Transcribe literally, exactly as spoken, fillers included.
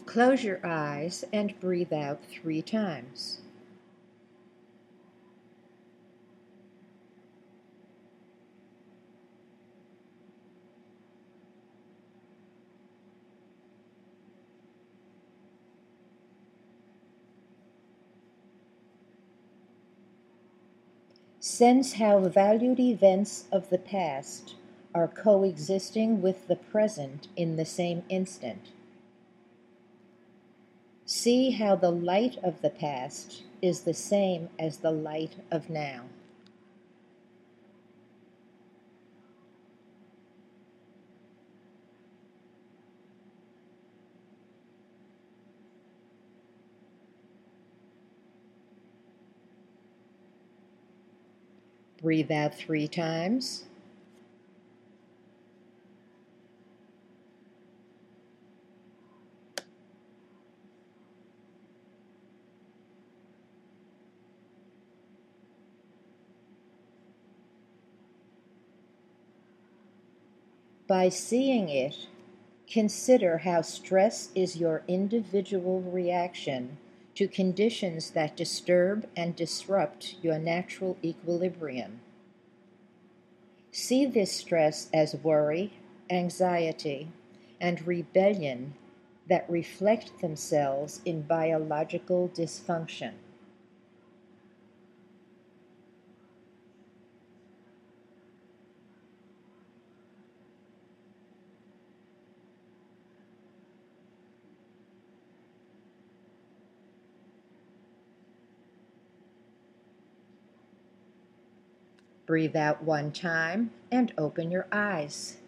Close your eyes and breathe out three times. Sense how valued events of the past are coexisting with the present in the same instant. See how the light of the past is the same as the light of now. Breathe out three times. By seeing it, consider how stress is your individual reaction to conditions that disturb and disrupt your natural equilibrium. See this stress as worry, anxiety, and rebellion that reflect themselves in biological dysfunction. Breathe out one time and open your eyes.